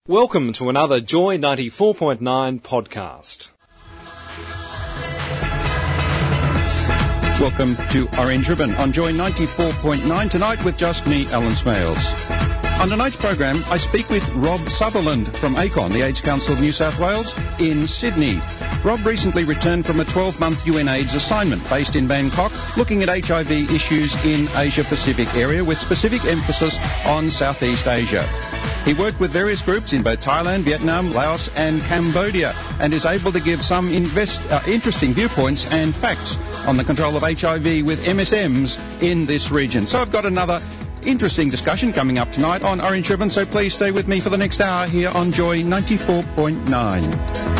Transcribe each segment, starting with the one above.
Welcome to another Joy 94.9 podcast. Welcome to Orange Ribbon on Joy 94.9 tonight with just me, Alan Smales. On tonight's program, I speak with Rob Sutherland from ACON, the AIDS Council of New South Wales, in Sydney. Rob recently returned from a 12-month UNAIDS assignment based in Bangkok, looking at HIV issues in Asia-Pacific area with specific emphasis on Southeast Asia. He worked with various groups in both Thailand, Vietnam, Laos and Cambodia and is able to give some interesting viewpoints and facts on the control of HIV with MSMs in this region. So I've got another interesting discussion coming up tonight on Orange Ribbon, so please stay with me for the next hour here on Joy 94.9.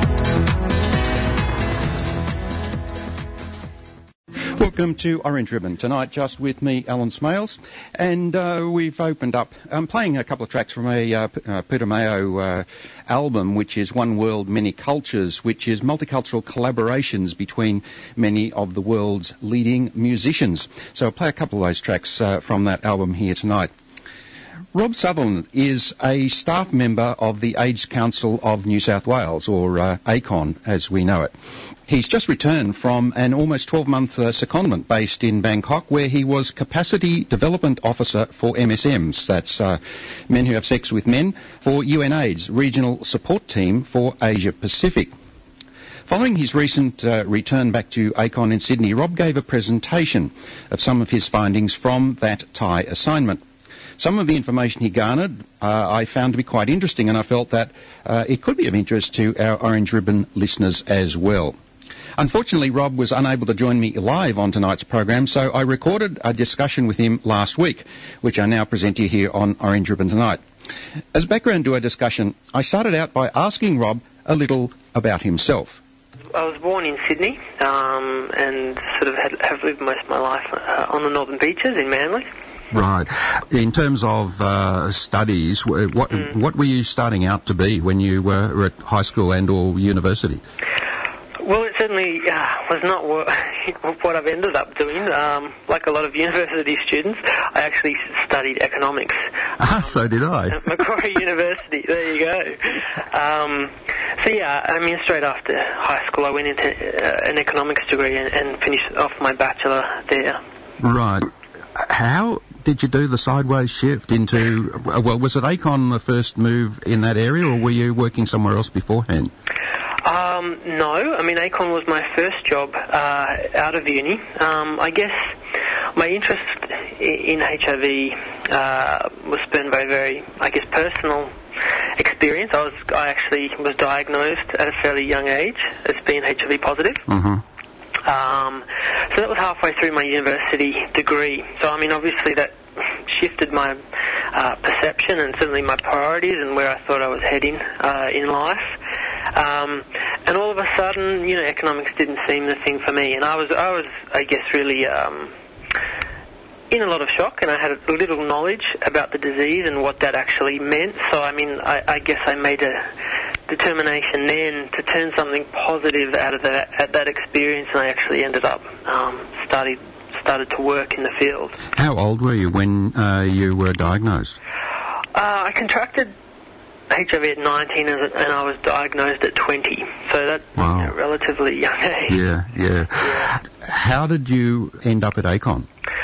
Welcome to Orange Ribbon. Tonight just with me, Alan Smales, and we've opened up, playing a couple of tracks from a Peter Mayo album, which is One World, Many Cultures, which is multicultural collaborations between many of the world's leading musicians. So I'll play a couple of those tracks from that album here tonight. Rob Sutherland is a staff member of the AIDS Council of New South Wales, or ACON as we know it. He's just returned from an almost 12-month secondment based in Bangkok, where he was Capacity Development Officer for MSMs, that's men who have sex with men, for UNAIDS Regional Support Team for Asia Pacific. Following his recent return back to ACON in Sydney, Rob gave a presentation of some of his findings from that Thai assignment. Some of the information he garnered I found to be quite interesting, and I felt that it could be of interest to our Orange Ribbon listeners as well. Unfortunately, Rob was unable to join me live on tonight's program, so I recorded a discussion with him last week, which I now present to you here on Orange Ribbon tonight. As background to our discussion, I started out by asking Rob a little about himself. I was born in Sydney and sort of have lived most of my life on the Northern Beaches in Manly. Right. In terms of studies, what were you starting out to be when you were at high school and or university? Well, it certainly was not what I've ended up doing. Like a lot of university students, I actually studied economics. So did I. At Macquarie University, there you go. Straight after high school, I went into an economics degree and finished off my bachelor there. Right. How did you do the sideways shift into, was it ACON the first move in that area, or were you working somewhere else beforehand? No, ACON was my first job out of uni. I guess my interest in HIV was spurred by a very, personal experience. I actually was diagnosed at a fairly young age as being HIV positive. Mm-hmm. So that was halfway through my university degree. So, obviously that shifted my perception and certainly my priorities and where I thought I was heading in life. And all of a sudden, economics didn't seem the thing for me. And I was really in a lot of shock, and I had a little knowledge about the disease and what that actually meant. So, I guess I made a determination then to turn something positive out of that experience, and I actually ended up started to work in the field. How old were you when you were diagnosed? I contracted HIV at 19 and I was diagnosed at 20, so that's a relatively young age. Yeah. How did you end up at ACON?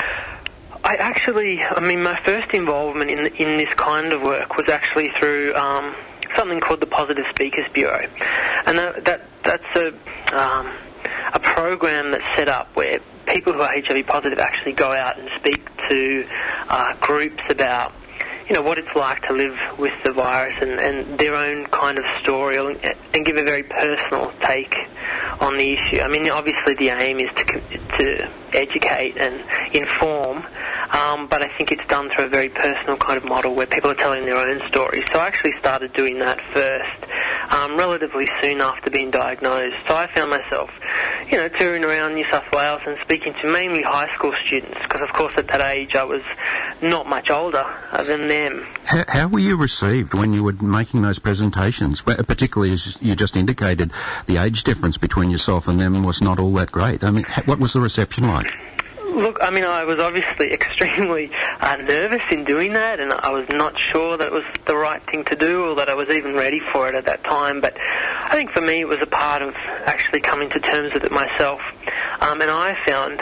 My first involvement in this kind of work was actually through something called the Positive Speakers Bureau, and that's a program that's set up where people who are HIV positive actually go out and speak to groups about what it's like to live with the virus and their own kind of story, and give a very personal take on the issue. Obviously the aim is to educate and inform, but I think it's done through a very personal kind of model where people are telling their own stories. So I actually started doing that first, relatively soon after being diagnosed. So I found myself, touring around New South Wales and speaking to mainly high school students, because of course at that age I was not much older than them. How were you received when you were making those presentations, particularly as you just indicated, the age difference between yourself and them was not all that great? What was the reception like? Look, I mean, I was obviously extremely nervous in doing that, and I was not sure that it was the right thing to do or that I was even ready for it at that time. But I think for me it was a part of actually coming to terms with it myself. And I found,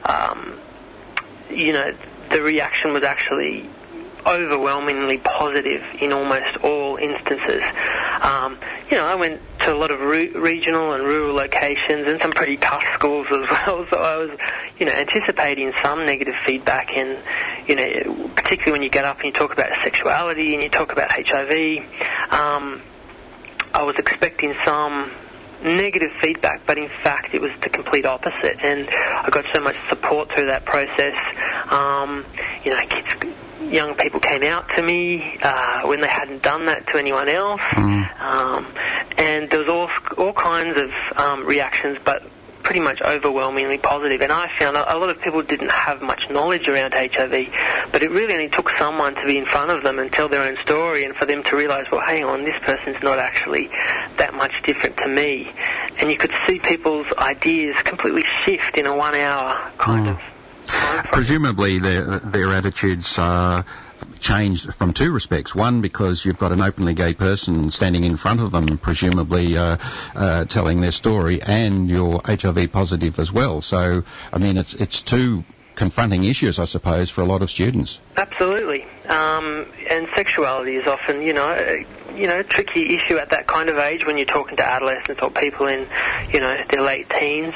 the reaction was actually overwhelmingly positive in almost all instances. I went to a lot of regional and rural locations and some pretty tough schools as well, so I was, anticipating some negative feedback, and, particularly when you get up and you talk about sexuality and you talk about HIV, I was expecting some negative feedback, but in fact it was the complete opposite, and I got so much support through that process. Young people came out to me when they hadn't done that to anyone else, and there was all kinds of reactions, but pretty much overwhelmingly positive. And I found a lot of people didn't have much knowledge around HIV, but it really only took someone to be in front of them and tell their own story, and for them to realise, well, hang on, this person's not actually that much different to me. And you could see people's ideas completely shift in a 1 hour kind of time frame. Presumably their attitudes changed from two respects. One, because you've got an openly gay person standing in front of them, presumably telling their story, and you're HIV positive as well. So, I mean, it's two confronting issues, I suppose, for a lot of students. Absolutely. And sexuality is often, a tricky issue at that kind of age when you're talking to adolescents or people in, their late teens.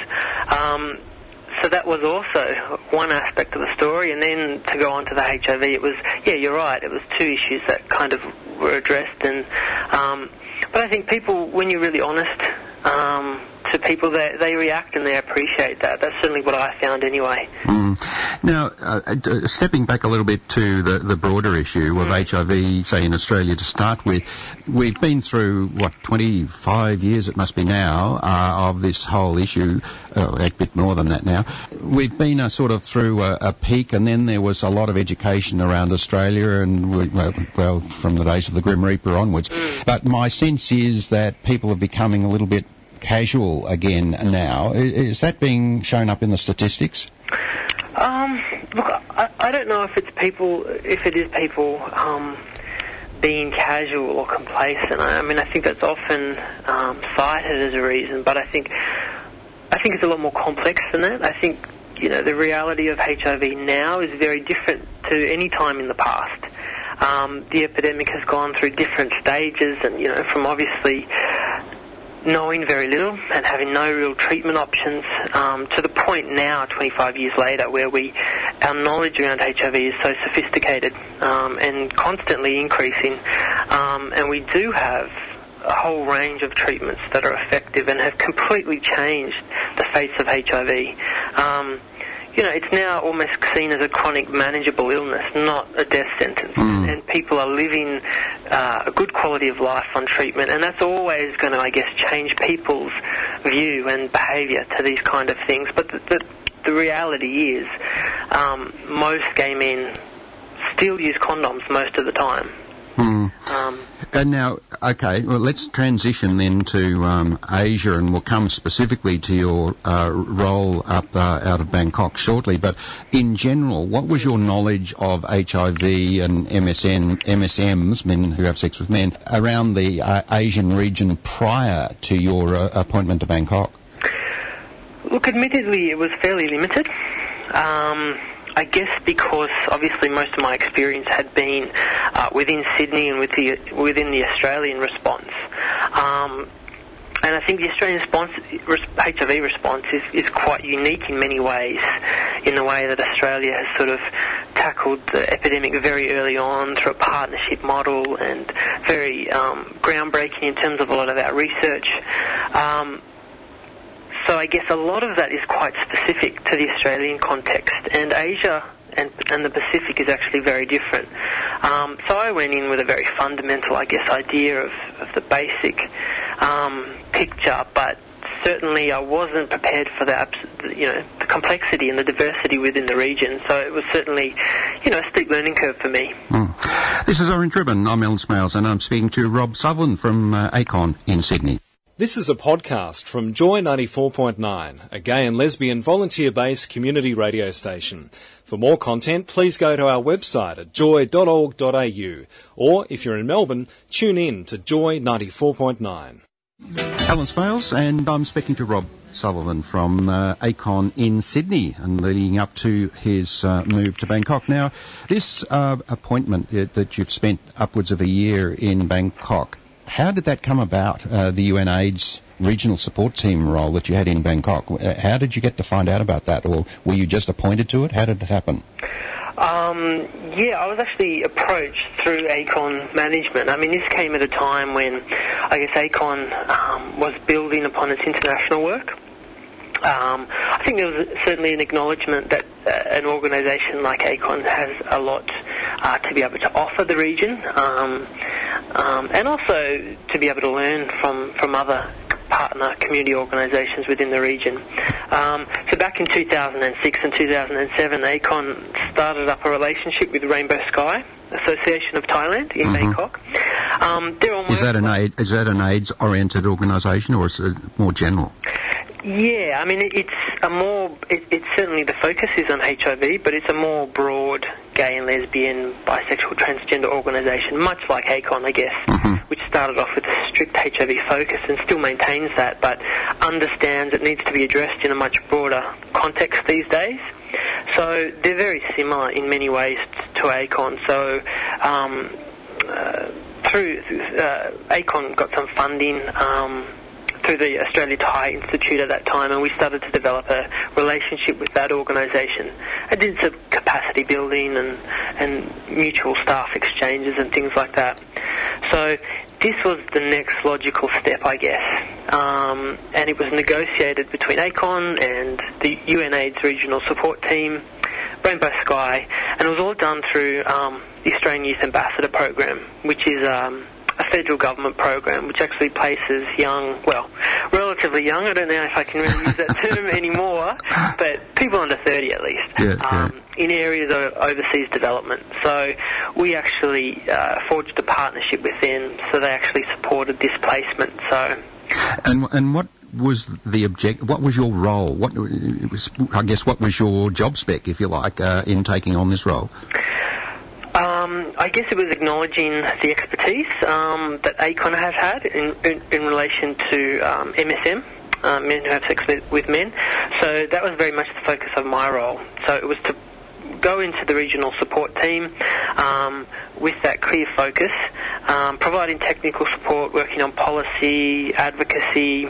So that was also one aspect of the story, and then to go on to the HIV, it was, you're right, it was two issues that kind of were addressed, and but I think people, when you're really honest to people, they react and they appreciate that. That's certainly what I found anyway. Now, stepping back a little bit to the broader issue of HIV, say in Australia to start with, we've been through, 25 years it must be now, of this whole issue, a bit more than that now. We've been through a peak, and then there was a lot of education around Australia, and from the days of the Grim Reaper onwards. But my sense is that people are becoming a little bit casual again now. Is that being shown up in the statistics? Look, I don't know if it is people being casual or complacent. I mean, I think that's often cited as a reason, but I think it's a lot more complex than that. I think, the reality of HIV now is very different to any time in the past. The epidemic has gone through different stages, and, from obviously knowing very little and having no real treatment options, to the point now, 25 years later, where our knowledge around HIV is so sophisticated and constantly increasing, and we do have a whole range of treatments that are effective and have completely changed the face of HIV. It's now almost seen as a chronic manageable illness, not a death sentence. And people are living a good quality of life on treatment, and that's always going to, I guess, change people's view and behaviour to these kind of things. But the reality is most gay men still use condoms most of the time. And now, okay, well, let's transition then to Asia, and we'll come specifically to your role up out of Bangkok shortly. But in general, what was your knowledge of HIV and MSMs, men who have sex with men, around the Asian region prior to your appointment to Bangkok? Look, admittedly, it was fairly limited. I guess because obviously most of my experience had been within Sydney and within the Australian response. And I think the Australian HIV response is quite unique in many ways, in the way that Australia has sort of tackled the epidemic very early on through a partnership model, and very groundbreaking in terms of a lot of our research. So I guess a lot of that is quite specific to the Australian context, and Asia and the Pacific is actually very different. So I went in with a very fundamental, I guess, idea of the basic picture, but certainly I wasn't prepared for the complexity and the diversity within the region. So it was certainly, a steep learning curve for me. This is Orange Ribbon. I'm Alan Smales, and I'm speaking to Rob Sutherland from ACON in Sydney. This is a podcast from Joy 94.9, a gay and lesbian volunteer-based community radio station. For more content, please go to our website at joy.org.au, or if you're in Melbourne, tune in to Joy 94.9. Alan Smales, and I'm speaking to Rob Sullivan from ACON in Sydney and leading up to his move to Bangkok. Now, this appointment that you've spent upwards of a year in Bangkok, how did that come about, the UNAIDS regional support team role that you had in Bangkok? How did you get to find out about that, or were you just appointed to it? How did it happen? I was actually approached through ACON management. I mean, this came at a time when, I guess, ACON was building upon its international work. I think there was certainly an acknowledgement that an organisation like ACON has a lot to be able to offer the region, and also to be able to learn from other partner community organisations within the region. So back in 2006 and 2007, ACON started up a relationship with Rainbow Sky Association of Thailand in Bangkok. Is that an AIDS-oriented organisation, or is it more general? Yeah, I mean, it's certainly the focus is on HIV, but it's a more broad gay and lesbian, bisexual, transgender organisation, much like ACON, I guess, which started off with a strict HIV focus and still maintains that, but understands it needs to be addressed in a much broader context these days. So they're very similar in many ways to ACON. So through ACON got some funding through the Australia Thai Institute at that time, and we started to develop a relationship with that organisation. I did some capacity building and mutual staff exchanges and things like that. So this was the next logical step, I guess. And it was negotiated between ACON and the UNAIDS regional support team, Rainbow Sky, and it was all done through the Australian Youth Ambassador Program, which is a federal government program which actually places relatively young, I don't know if I can really use that term anymore, but people under 30 at least, in areas of overseas development. So we actually forged a partnership with them, so they actually supported this placement. So, and what was the what was your role? What was your job spec, if you like, in taking on this role? I guess it was acknowledging the expertise that ACON has had in relation to MSM, men who have sex with men. So that was very much the focus of my role. So it was to go into the regional support team with that clear focus, providing technical support, working on policy, advocacy,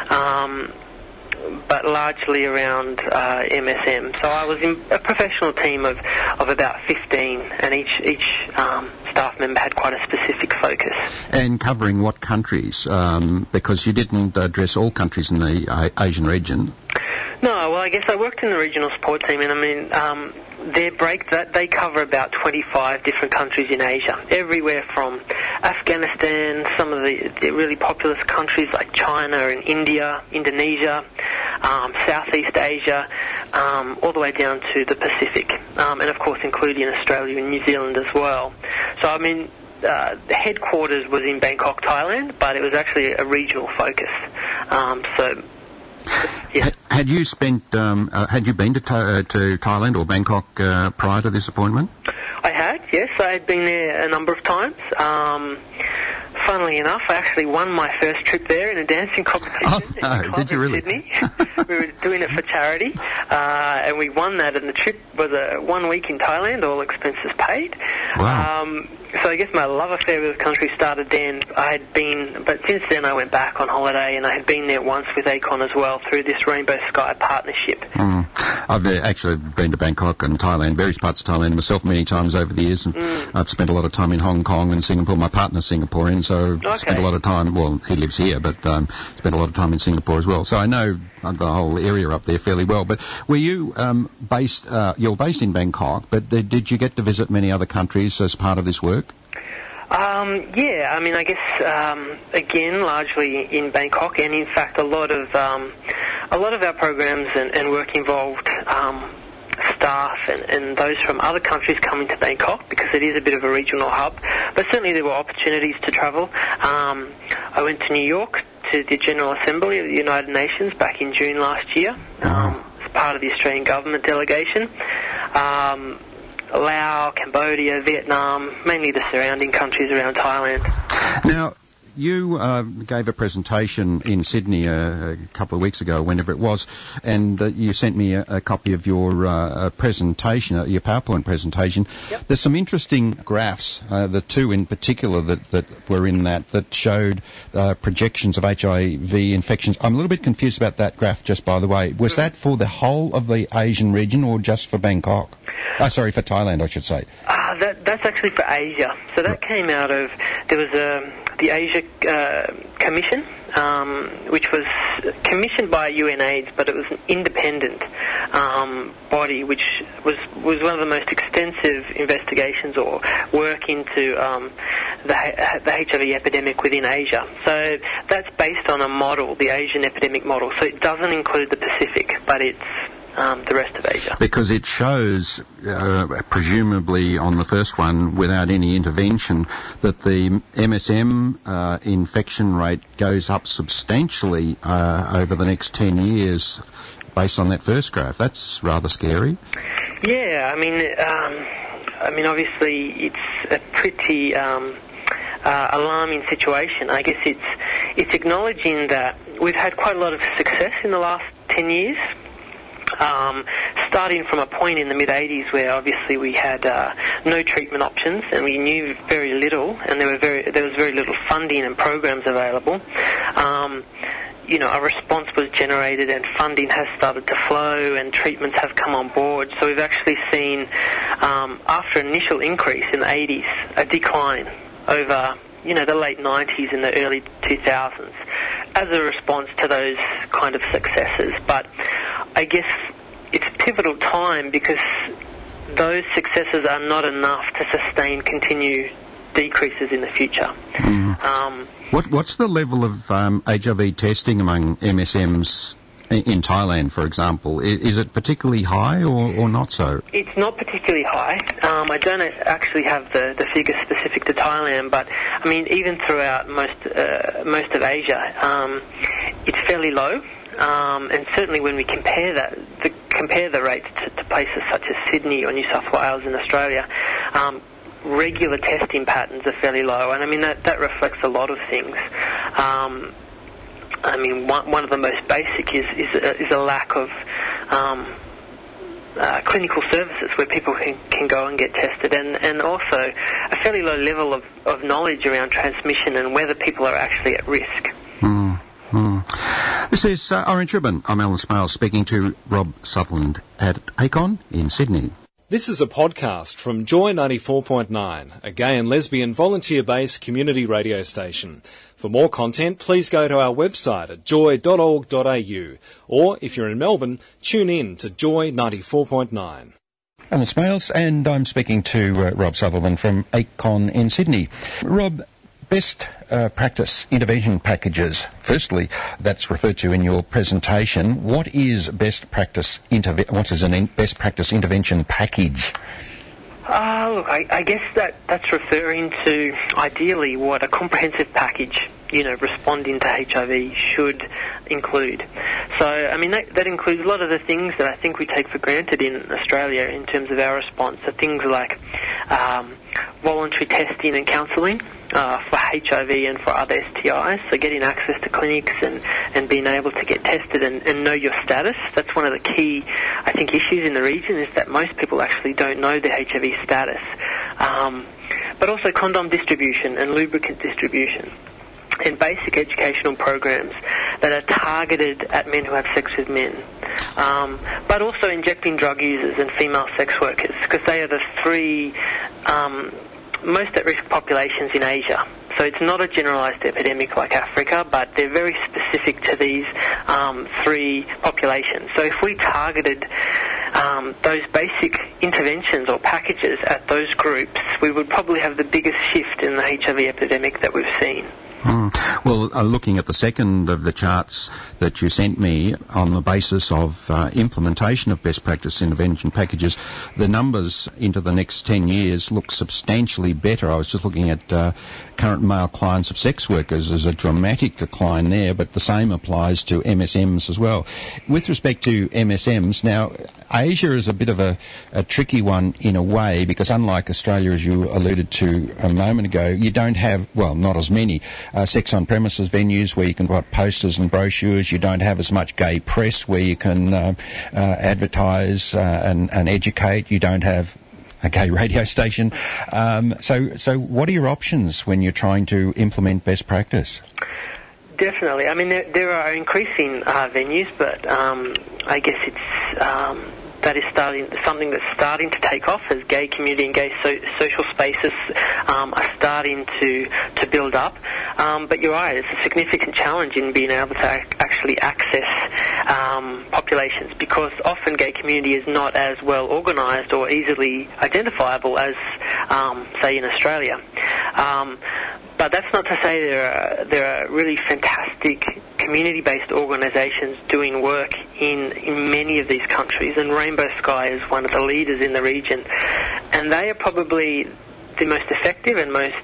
but largely around MSM. So I was in a professional team of about 15, and each staff member had quite a specific focus. And covering what countries? Because you didn't address all countries in the Asian region. No, well, I guess I worked in the regional support team, and I mean, they cover about 25 different countries in Asia, everywhere from Afghanistan, some of the really populous countries like China and India, Indonesia, Southeast Asia, all the way down to the Pacific, and of course including Australia and New Zealand as well. So I mean, the headquarters was in Bangkok, Thailand, but it was actually a regional focus. Yeah. Had you been to Thailand or Bangkok prior to this appointment? I had, yes. I had been there a number of times. Funnily enough, I actually won my first trip there in a dancing competition in the club in Sydney. We were doing it for charity, and we won that, and the trip was a 1 week in Thailand, all expenses paid. Wow. So I guess my love affair with the country started then. But since then I went back on holiday, and I had been there once with ACON as well through this Rainbow Sky partnership. I've actually been to Bangkok and Thailand, various parts of Thailand myself many times over the years, and I've spent a lot of time in Hong Kong and Singapore. My partner's Singaporean, so spent a lot of time, well, he lives here, but spent a lot of time in Singapore as well. So I know the whole area up there fairly well. But were you you're based in Bangkok, but did you get to visit many other countries as part of this work? Yeah, I mean, I guess, again, largely in Bangkok, and in fact a lot of our programs and work involved staff and those from other countries coming to Bangkok, because it is a bit of a regional hub, but certainly there were opportunities to travel. I went to New York to the General Assembly of the United Nations back in June last year as part of the Australian government delegation. Laos, Cambodia, Vietnam, mainly the surrounding countries around Thailand. Now, you gave a presentation in Sydney a couple of weeks ago, whenever it was, and you sent me a copy of your presentation, your PowerPoint presentation. Yep. There's some interesting graphs, the two in particular that were in that showed projections of HIV infections. I'm a little bit confused about that graph, just by the way. Was that for the whole of the Asian region or just for Bangkok? Sorry, for Thailand, I should say. That's actually for Asia. So that came out of, there was the Asia Commission, which was commissioned by UNAIDS, but it was an independent body, which was one of the most extensive investigations or work into the HIV epidemic within Asia. So that's based on a model, the Asian epidemic model. So it doesn't include the Pacific, but it's the rest of Asia. Because it shows, presumably on the first one, without any intervention, that the MSM infection rate goes up substantially over the next 10 years based on that first graph. That's rather scary. Yeah, I mean, obviously it's a pretty alarming situation. I guess it's acknowledging that we've had quite a lot of success in the last 10 years. Starting from a point in the mid-80s where obviously we had no treatment options and we knew very little, and there was very little funding and programs available. A response was generated and funding has started to flow and treatments have come on board. So we've actually seen, after an initial increase in the 80s, a decline over the late 90s and the early 2000s as a response to those kind of successes. But I guess it's a pivotal time because those successes are not enough to sustain continued decreases in the future. What's the level of HIV testing among MSMs in Thailand, for example? Is it particularly high or not so? It's not particularly high. I don't actually have the figures specific to Thailand, but I mean, even throughout most of Asia, it's fairly low. And certainly when we compare the rates to places such as Sydney or New South Wales in Australia, regular testing patterns are fairly low, and I mean that reflects a lot of things. I mean, one of the most basic is a lack of clinical services where people can go and get tested, and also a fairly low level of knowledge around transmission and whether people are actually at risk. This is Orange Ribbon. I'm Alan Smales speaking to Rob Sutherland at ACON in Sydney. This is a podcast from Joy 94.9, a gay and lesbian volunteer-based community radio station. For more content, please go to our website at joy.org.au, or if you're in Melbourne, tune in to Joy 94.9. Alan Smales, and I'm speaking to Rob Sutherland from ACON in Sydney. Rob, best practice intervention packages. Firstly, that's referred to in your presentation. What is best practice best practice intervention package? Look, I guess that's referring to ideally what a comprehensive package, responding to HIV should include. So, I mean, that includes a lot of the things that I think we take for granted in Australia in terms of our response. So things like voluntary testing and counselling for HIV and for other STIs, so getting access to clinics and being able to get tested and know your status. That's one of the key, I think, issues in the region, is that most people actually don't know their HIV status. But also condom distribution and lubricant distribution, and basic educational programs that are targeted at men who have sex with men. But also injecting drug users and female sex workers, because they are the three most at-risk populations in Asia. So it's not a generalised epidemic like Africa, but they're very specific to these three populations. So if we targeted those basic interventions or packages at those groups, we would probably have the biggest shift in the HIV epidemic that we've seen. Well, looking at the second of the charts that you sent me on the basis of implementation of best practice intervention packages, the numbers into the next 10 years look substantially better. I was just looking at current male clients of sex workers. There's a dramatic decline there, but the same applies to MSMs as well. With respect to MSMs, now, Asia is a bit of a tricky one in a way, because unlike Australia, as you alluded to a moment ago, you don't have, well, not as many sex on premises venues where you can put posters and brochures. You don't have as much gay press where you can advertise and educate. You don't have a gay radio station. So what are your options when you're trying to implement best practice? Definitely. I mean, there are increasing venues, but I guess it's that is something that's starting to take off as gay community and gay social spaces are starting to build up. But you're right, it's a significant challenge in being able to actually access populations, because often gay community is not as well organised or easily identifiable as, say, in Australia. But that's not to say there are really fantastic community-based organisations doing work in many of these countries, and Rainbow Sky is one of the leaders in the region, and they are probably the most effective and most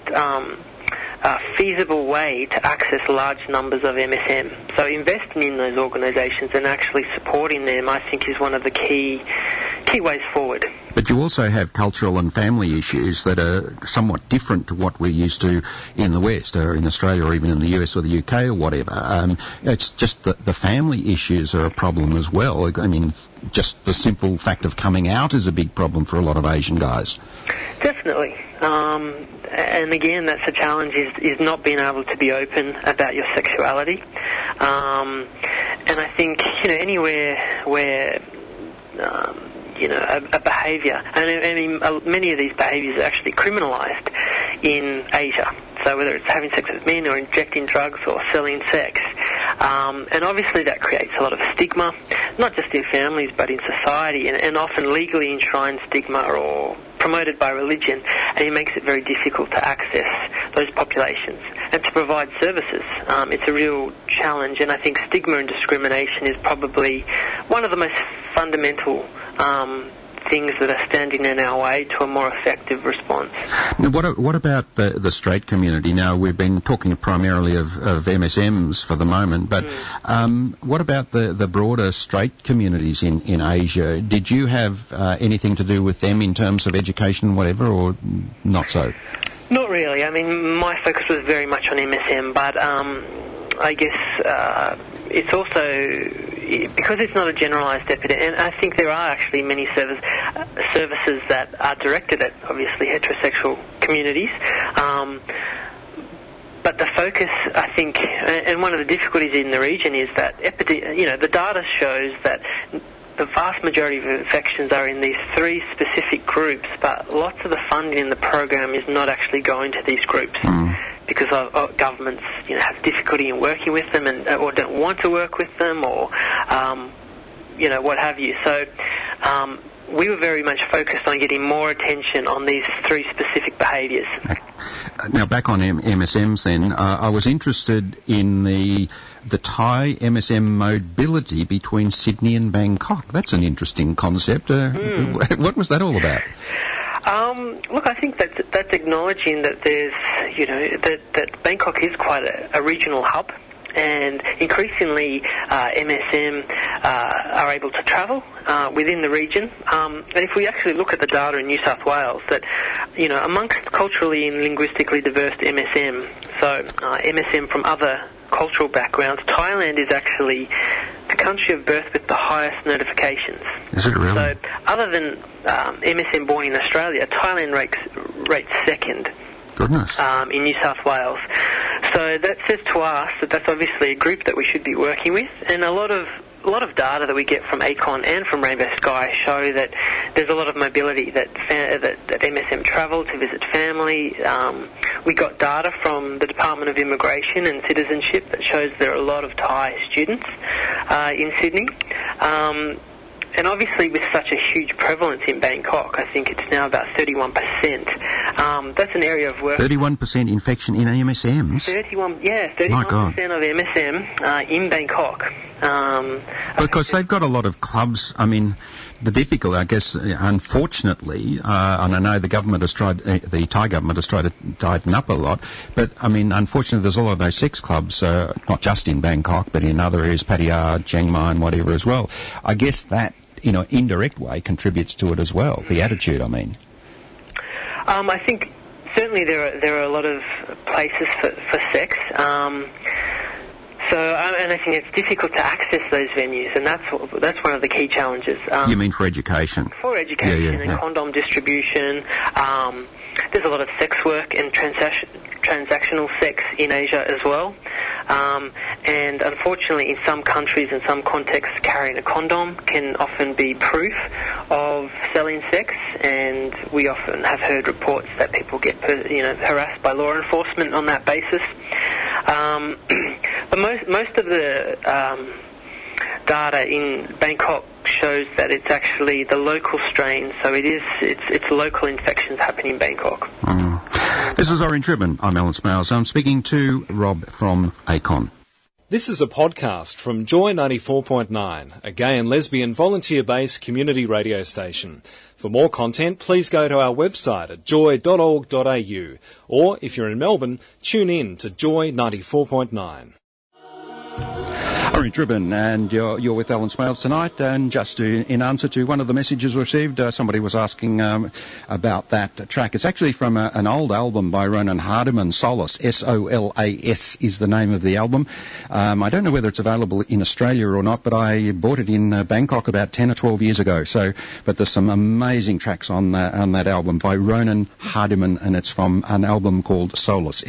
feasible way to access large numbers of MSM. So investing in those organisations and actually supporting them, I think, is one of the key ways forward. But you also have cultural and family issues that are somewhat different to what we're used to in the West, or in Australia, or even in the US or the UK or whatever. It's just that the family issues are a problem as well. I mean, just the simple fact of coming out is a big problem for a lot of Asian guys. Definitely. And again, that's a challenge, is not being able to be open about your sexuality. And I think, anywhere where a behaviour, and I mean, many of these behaviours are actually criminalised in Asia. So whether it's having sex with men or injecting drugs or selling sex. And obviously that creates a lot of stigma, not just in families but in society, and often legally enshrined stigma or promoted by religion, and it makes it very difficult to access those populations and to provide services. It's a real challenge, and I think stigma and discrimination is probably one of the most fundamental things that are standing in our way to a more effective response. Now, what about the straight community? Now, we've been talking primarily of MSMs for the moment, but what about the broader straight communities in Asia? Did you have anything to do with them in terms of education, whatever, or not so? Not really. I mean, my focus was very much on MSM, but I guess it's also, because it's not a generalised epidemic, and I think there are actually many services that are directed at, obviously, heterosexual communities. But the focus, I think, and one of the difficulties in the region is that, the data shows that the vast majority of infections are in these three specific groups, but lots of the funding in the program is not actually going to these groups. Because governments, have difficulty in working with them, or don't want to work with them, or what have you. So we were very much focused on getting more attention on these three specific behaviours. Now, back on MSMs then, I was interested in the Thai MSM mobility between Sydney and Bangkok. That's an interesting concept. What was that all about? Look, I think that's acknowledging that there's, that Bangkok is quite a regional hub, and increasingly MSM are able to travel within the region. And if we actually look at the data in New South Wales, that, amongst culturally and linguistically diverse MSM, so MSM from other cultural backgrounds, Thailand is actually the country of birth with the highest notifications. Is it really? So other than MSM born in Australia, Thailand rates second. Goodness. In New South Wales. So that says to us that that's obviously a group that we should be working with, and a lot of data that we get from ACON and from Rainbow Sky show that there's a lot of mobility, that MSM travel to visit family. We got data from the Department of Immigration and Citizenship that shows there are a lot of Thai students in Sydney. And obviously with such a huge prevalence in Bangkok, I think it's now about 31%. That's an area of work. 31% infection in MSMs? 31% of MSM in Bangkok. Because they've got a lot of clubs. I mean, the difficulty, I guess, unfortunately, and I know the government has tried, the Thai government has tried to tighten up a lot, but I mean, unfortunately, there's a lot of those sex clubs, not just in Bangkok, but in other areas, Pattaya, Chiang Mai, and whatever as well. I guess that, in an indirect way, contributes to it as well. The attitude, I mean. I think certainly there are a lot of places for sex. And I think it's difficult to access those venues, and that's one of the key challenges. You mean for education? For education and condom distribution. There's a lot of sex work and transactional sex in Asia as well. And unfortunately, in some countries and some contexts, carrying a condom can often be proof of selling sex, and we often have heard reports that people get harassed by law enforcement on that basis. But most of the data in Bangkok shows that it's actually the local strain, so it's local infections happening in Bangkok. This is Orange Ribbon. I'm Alan Smales. I'm speaking to Rob from ACON. This is a podcast from Joy 94.9, a gay and lesbian volunteer-based community radio station. For more content, please go to our website at joy.org.au, or if you're in Melbourne, tune in to Joy 94.9. Orange Ribbon, and you're with Alan Smales tonight, and just in answer to one of the messages we received, somebody was asking about that track. It's actually from an old album by Ronan Hardiman, Solas, S-O-L-A-S is the name of the album. I don't know whether it's available in Australia or not, but I bought it in Bangkok about 10 or 12 years ago. But there's some amazing tracks on that album by Ronan Hardiman, and it's from an album called Solas,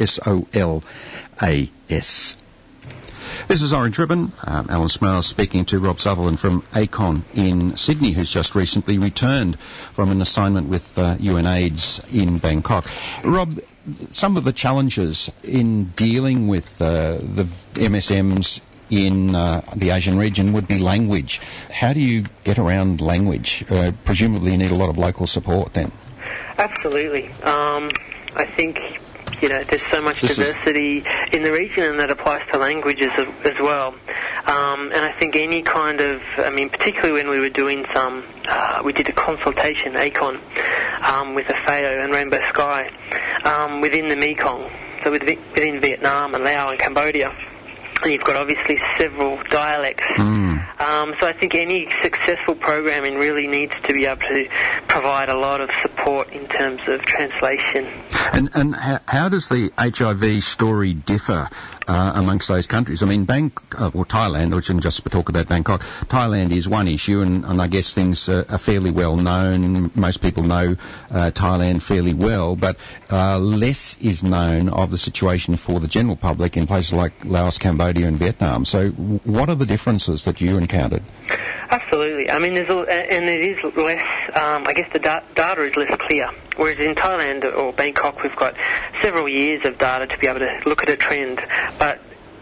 S-O-L-A-S. This is Orange Ribbon. Alan Smales speaking to Rob Sutherland from ACON in Sydney, who's just recently returned from an assignment with UNAIDS in Bangkok. Rob, some of the challenges in dealing with the MSMs in the Asian region would be language. How do you get around language? Presumably you need a lot of local support then. Absolutely. I think there's so much diversity in the region, and that applies to languages as well. And I think any kind of, particularly when we were doing we did a consultation, ACON, with AFAO and Rainbow Sky, within the Mekong, so within Vietnam and Laos and Cambodia. And you've got obviously several dialects. So I think any successful programming really needs to be able to provide a lot of support in terms of translation. And how does the HIV story differ amongst those countries? I mean, Thailand, we shouldn't just talk about Bangkok. Thailand is one issue, and I guess things are fairly well known. Most people know Thailand fairly well, but less is known of the situation for the general public in places like Laos, Cambodia, and Vietnam. So what are the differences that you encountered? Absolutely. I mean, it is less, I guess the data is less clear. Whereas in Thailand or Bangkok, we've got several years of data to be able to look at a trend, but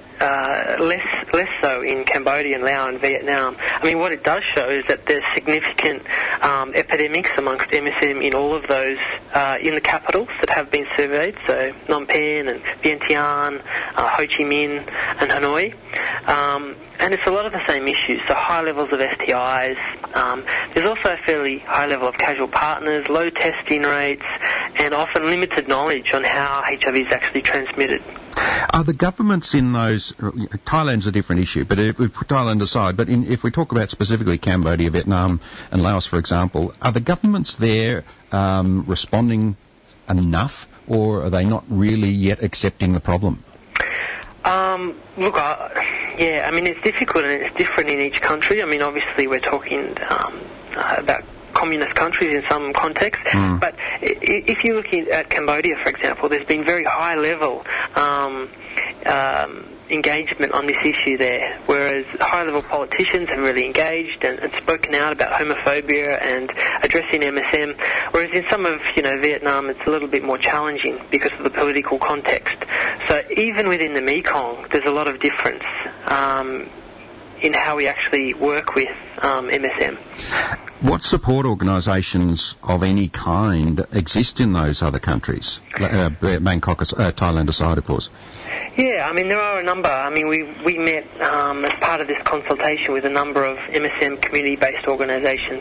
less so in Cambodia and Laos and Vietnam. I mean, what it does show is that there's significant epidemics amongst MSM in all of those, in the capitals that have been surveyed, so Phnom Penh and Vientiane, Ho Chi Minh and Hanoi. And it's a lot of the same issues, so high levels of STIs. There's also a fairly high level of casual partners, low testing rates, and often limited knowledge on how HIV is actually transmitted. Are the governments in those... Thailand's a different issue, but if we put Thailand aside, but if we talk about specifically Cambodia, Vietnam and Laos, for example, are the governments there responding enough, or are they not really yet accepting the problem? It's difficult and it's different in each country. I mean, obviously we're talking about communist countries in some contexts, but if you're looking at Cambodia, for example, there's been very high level engagement on this issue there, whereas high-level politicians have really engaged and spoken out about homophobia and addressing MSM, whereas in some of Vietnam it's a little bit more challenging because of the political context. So even within the Mekong, there's a lot of difference in how we actually work with MSM. What support organisations of any kind exist in those other countries? Bangkok, Thailand aside, of course. Yeah, I mean, there are a number. I mean, we met as part of this consultation with a number of MSM community-based organisations.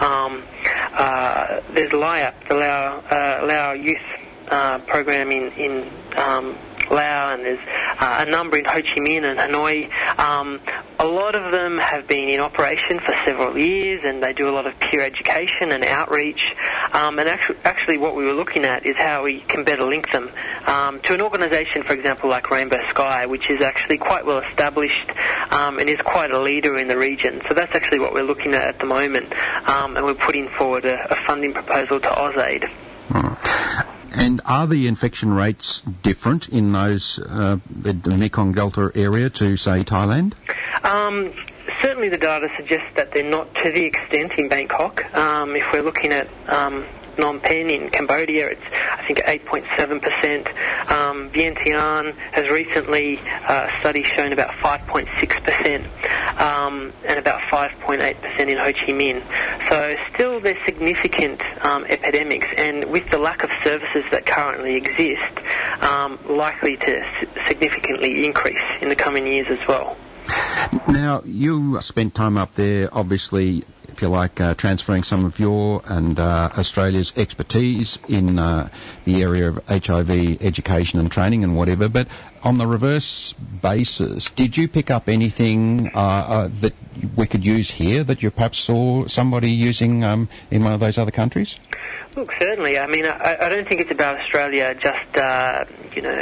There's LIAP, the Lao Youth program in Laos, and there's a number in Ho Chi Minh and Hanoi. A lot of them have been in operation for several years, and they do a lot of peer education and outreach. And actually what we were looking at is how we can better link them to an organisation, for example, like Rainbow Sky, which is actually quite well established and is quite a leader in the region. So that's actually what we're looking at the moment, and we're putting forward a funding proposal to AusAid. And are the infection rates different in those the Mekong Delta area to, say, Thailand? Certainly the data suggests that they're not to the extent in Bangkok. If we're looking at Phnom Penh in Cambodia, it's, I think, 8.7%. Vientiane has recently a study shown about 5.6%, and about 5.8% in Ho Chi Minh. So still there's significant epidemics, and with the lack of services that currently exist, likely to significantly increase in the coming years as well. Now, you spent time up there, obviously, if you like, transferring some of your and Australia's expertise in the area of HIV education and training and whatever, but on the reverse basis, did you pick up anything that we could use here that you perhaps saw somebody using in one of those other countries? Look, certainly. I mean, I don't think it's about Australia just,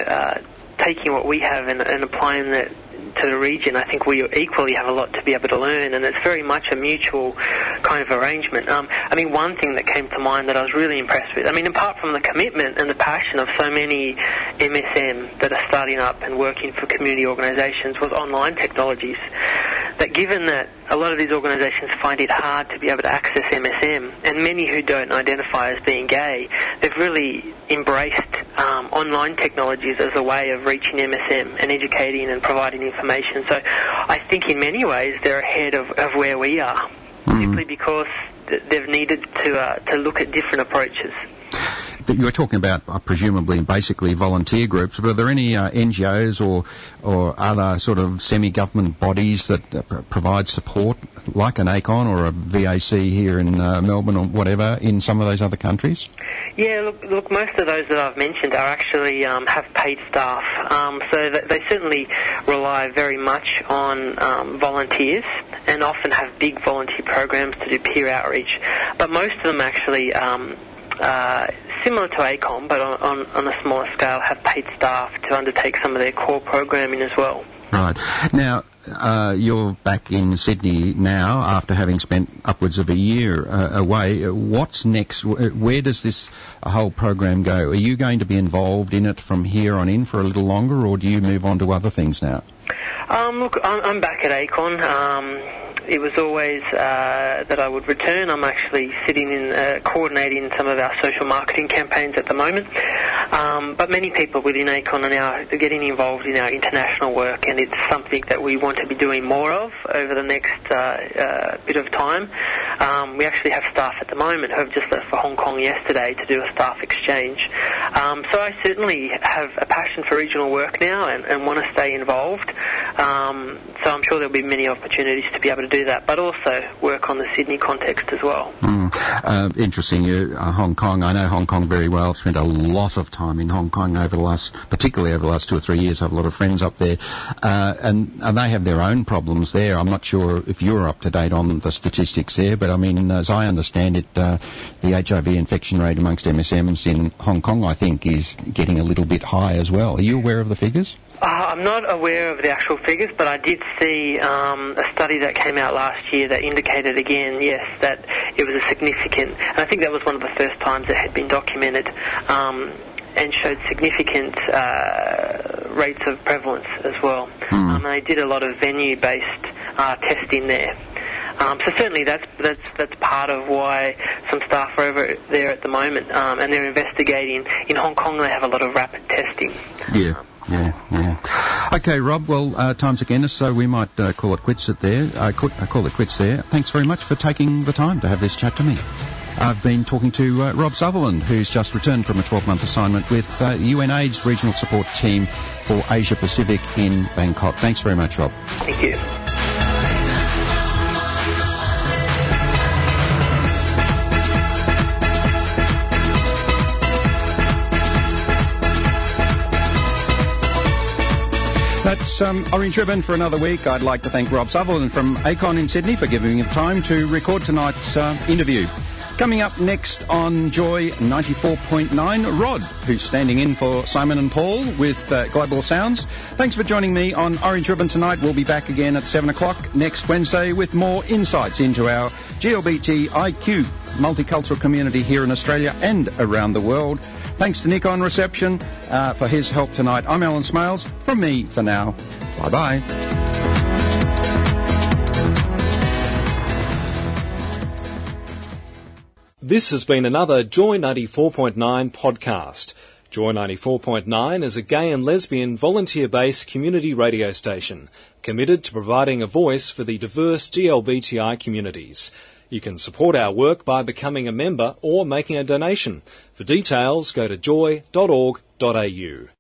taking what we have and applying that to the region. I think we equally have a lot to be able to learn, and it's very much a mutual kind of arrangement. I mean, one thing that came to mind that I was really impressed with, I mean, apart from the commitment and the passion of so many MSM that are starting up and working for community organisations, was online technologies. That given that a lot of these organisations find it hard to be able to access MSM, and many who don't identify as being gay, they've really embraced online technologies as a way of reaching MSM and educating and providing information. So I think in many ways they're ahead of where we are, simply because they've needed to look at different approaches. You were talking about, presumably, basically volunteer groups, but are there any NGOs or other sort of semi-government bodies that provide support, like an ACON or a VAC here in Melbourne or whatever, in some of those other countries? Yeah, look, most of those that I've mentioned are actually have paid staff, so they certainly rely very much on volunteers, and often have big volunteer programs to do peer outreach. But most of them actually, similar to ACOM, but on a smaller scale, have paid staff to undertake some of their core programming as well. Right. Now, you're back in Sydney now after having spent upwards of a year away. What's next? Where does this whole program go? Are you going to be involved in it from here on in for a little longer, or do you move on to other things now? Look, I'm back at ACON. It was always that I would return. I'm actually sitting in coordinating some of our social marketing campaigns at the moment. But many people within ACON are now getting involved in our international work, and it's something that we want to be doing more of over the next bit of time. We actually have staff at the moment who have just left for Hong Kong yesterday to do a staff exchange. So I certainly have a passion for regional work now and want to stay involved. So I'm sure there'll be many opportunities to be able to do that, but also work on the Sydney context as well. Interesting. Hong Kong. I know Hong Kong very well. I've spent a lot of time in Hong Kong particularly over the last 2 or 3 years. I have a lot of friends up there, and they have their own problems there. I'm not sure if you're up to date on the statistics there, but I mean, as I understand it, the HIV infection rate amongst MSMs in Hong Kong, I think, is getting a little bit high as well. Are you aware of the figures? I'm not aware of the actual figures, but I did see a study that came out last year that indicated again, yes, that it was a significant, and I think that was one of the first times it had been documented, and showed significant rates of prevalence as well. And they did a lot of venue-based testing there. So certainly that's part of why some staff are over there at the moment, and they're investigating. In Hong Kong, they have a lot of rapid testing. Yeah. Okay, Rob. Well, time's against us, so we might call it quits there. Call it quits there. Thanks very much for taking the time to have this chat to me. I've been talking to Rob Sutherland, who's just returned from a 12-month assignment with UNAIDS Regional Support Team for Asia Pacific in Bangkok. Thanks very much, Rob. Thank you. That's Orange Ribbon for another week. I'd like to thank Rob Sutherland from ACON in Sydney for giving me the time to record tonight's interview. Coming up next on Joy 94.9, Rod, who's standing in for Simon and Paul with Global Sounds. Thanks for joining me on Orange Ribbon tonight. We'll be back again at 7 o'clock next Wednesday with more insights into our GLBTIQ multicultural community here in Australia and around the world. Thanks to Nick on reception for his help tonight. I'm Alan Smales. From me for now. Bye-bye. This has been another Joy 94.9 podcast. Joy 94.9 is a gay and lesbian volunteer-based community radio station committed to providing a voice for the diverse GLBTI communities. You can support our work by becoming a member or making a donation. For details, go to joy.org.au.